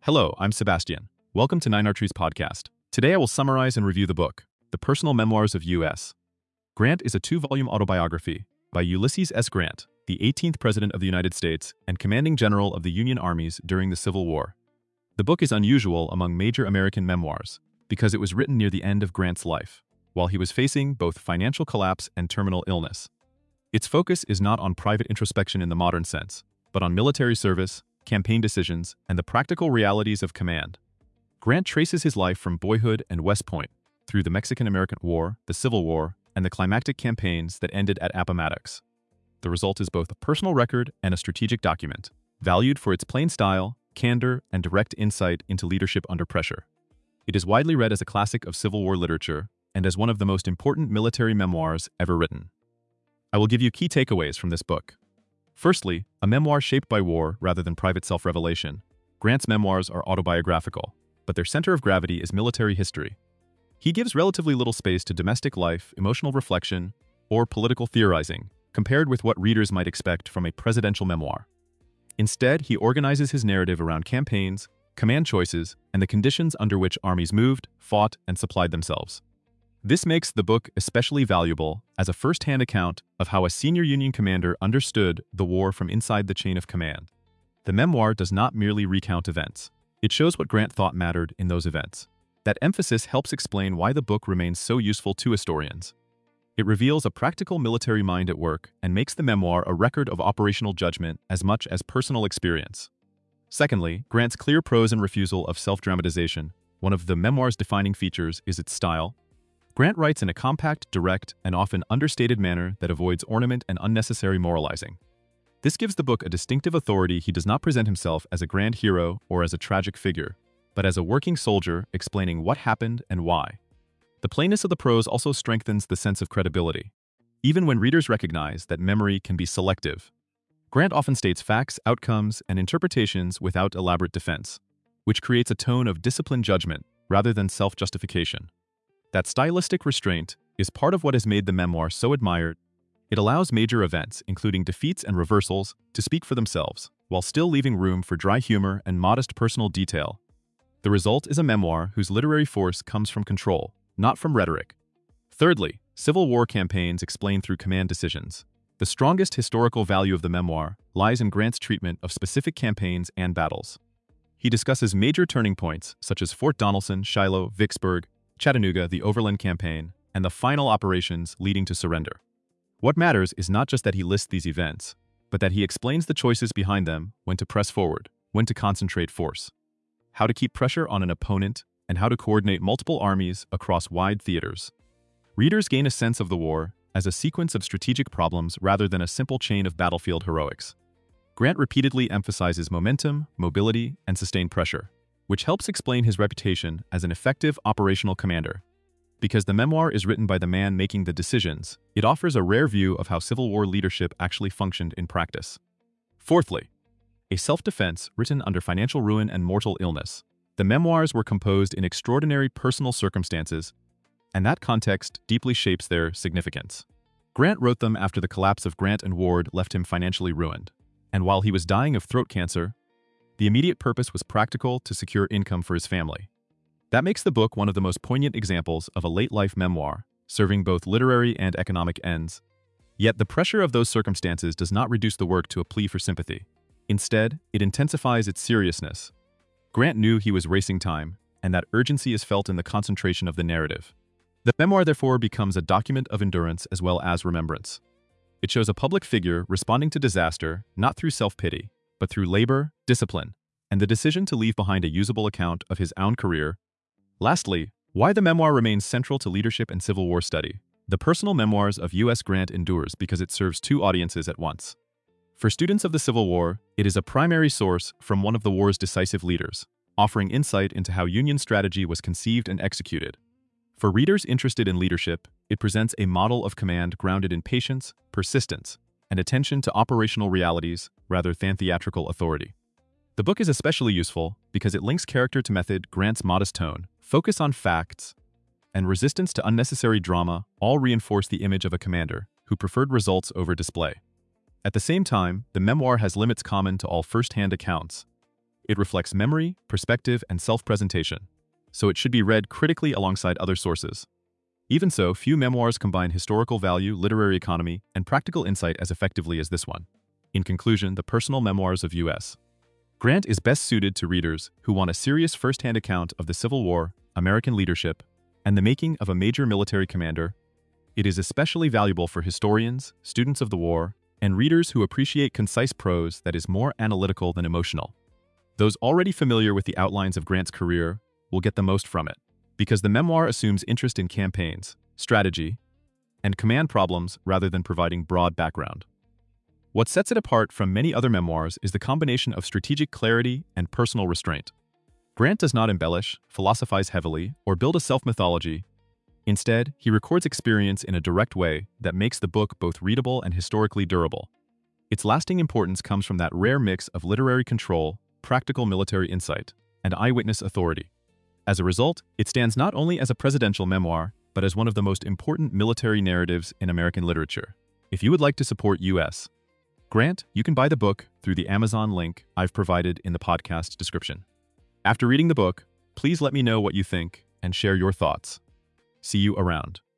Hello, I'm Sebastian. Welcome to Nine Archery's podcast. Today I will summarize and review the book, The Personal Memoirs of U.S. Grant is a two-volume autobiography by Ulysses S. Grant, the 18th President of the United States and Commanding General of the Union Armies during the Civil War. The book is unusual among major American memoirs because it was written near the end of Grant's life, while he was facing both financial collapse and terminal illness. Its focus is not on private introspection in the modern sense, but on military service, campaign decisions, and the practical realities of command. Grant traces his life from boyhood and West Point, through the Mexican-American War, the Civil War, and the climactic campaigns that ended at Appomattox. The result is both a personal record and a strategic document, valued for its plain style, candor, and direct insight into leadership under pressure. It is widely read as a classic of Civil War literature and as one of the most important military memoirs ever written. I will give you key takeaways from this book. Firstly, a memoir shaped by war rather than private self-revelation. Grant's memoirs are autobiographical, but their center of gravity is military history. He gives relatively little space to domestic life, emotional reflection, or political theorizing, compared with what readers might expect from a presidential memoir. Instead, he organizes his narrative around campaigns, command choices, and the conditions under which armies moved, fought, and supplied themselves. This makes the book especially valuable as a first-hand account of how a senior Union commander understood the war from inside the chain of command. The memoir does not merely recount events. It shows what Grant thought mattered in those events. That emphasis helps explain why the book remains so useful to historians. It reveals a practical military mind at work and makes the memoir a record of operational judgment as much as personal experience. Secondly, Grant's clear prose and refusal of self-dramatization. One of the memoir's defining features is its style. Grant writes in a compact, direct, and often understated manner that avoids ornament and unnecessary moralizing. This gives the book a distinctive authority. He does not present himself as a grand hero or as a tragic figure, but as a working soldier explaining what happened and why. The plainness of the prose also strengthens the sense of credibility, even when readers recognize that memory can be selective. Grant often states facts, outcomes, and interpretations without elaborate defense, which creates a tone of disciplined judgment rather than self-justification. That stylistic restraint is part of what has made the memoir so admired. It allows major events, including defeats and reversals, to speak for themselves, while still leaving room for dry humor and modest personal detail. The result is a memoir whose literary force comes from control, not from rhetoric. Thirdly, Civil War campaigns explained through command decisions. The strongest historical value of the memoir lies in Grant's treatment of specific campaigns and battles. He discusses major turning points such as Fort Donelson, Shiloh, Vicksburg, Chattanooga, the Overland Campaign, and the final operations leading to surrender. What matters is not just that he lists these events, but that he explains the choices behind them, when to press forward, when to concentrate force, how to keep pressure on an opponent, and how to coordinate multiple armies across wide theaters. Readers gain a sense of the war as a sequence of strategic problems rather than a simple chain of battlefield heroics. Grant repeatedly emphasizes momentum, mobility, and sustained pressure, which helps explain his reputation as an effective operational commander. Because the memoir is written by the man making the decisions, it offers a rare view of how Civil War leadership actually functioned in practice. Fourthly, a self-defense written under financial ruin and mortal illness. The memoirs were composed in extraordinary personal circumstances, and that context deeply shapes their significance. Grant wrote them after the collapse of Grant and Ward left him financially ruined, and while he was dying of throat cancer, the immediate purpose was practical to secure income for his family. That makes the book one of the most poignant examples of a late-life memoir, serving both literary and economic ends. Yet the pressure of those circumstances does not reduce the work to a plea for sympathy. Instead, it intensifies its seriousness. Grant knew he was racing time, and that urgency is felt in the concentration of the narrative. The memoir, therefore, becomes a document of endurance as well as remembrance. It shows a public figure responding to disaster not through self-pity, but through labor, discipline, and the decision to leave behind a usable account of his own career. Lastly, why the memoir remains central to leadership and Civil War study. The personal memoirs of U.S. Grant endures because it serves two audiences at once. For students of the Civil War, it is a primary source from one of the war's decisive leaders, offering insight into how Union strategy was conceived and executed. For readers interested in leadership, it presents a model of command grounded in patience, persistence, and attention to operational realities rather than theatrical authority. The book is especially useful because it links character to method. Grant's modest tone, focus on facts, and resistance to unnecessary drama all reinforce the image of a commander who preferred results over display. At the same time, the memoir has limits common to all first-hand accounts. It reflects memory, perspective, and self-presentation, so it should be read critically alongside other sources. Even so, few memoirs combine historical value, literary economy, and practical insight as effectively as this one. In conclusion, the personal memoirs of U.S. Grant is best suited to readers who want a serious first-hand account of the Civil War, American leadership, and the making of a major military commander. It is especially valuable for historians, students of the war, and readers who appreciate concise prose that is more analytical than emotional. Those already familiar with the outlines of Grant's career will get the most from it, because the memoir assumes interest in campaigns, strategy, and command problems rather than providing broad background. What sets it apart from many other memoirs is the combination of strategic clarity and personal restraint. Grant does not embellish, philosophize heavily, or build a self-mythology. Instead, he records experience in a direct way that makes the book both readable and historically durable. Its lasting importance comes from that rare mix of literary control, practical military insight, and eyewitness authority. As a result, it stands not only as a presidential memoir, but as one of the most important military narratives in American literature. If you would like to support U.S. Grant, you can buy the book through the Amazon link I've provided in the podcast description. After reading the book, please let me know what you think and share your thoughts. See you around.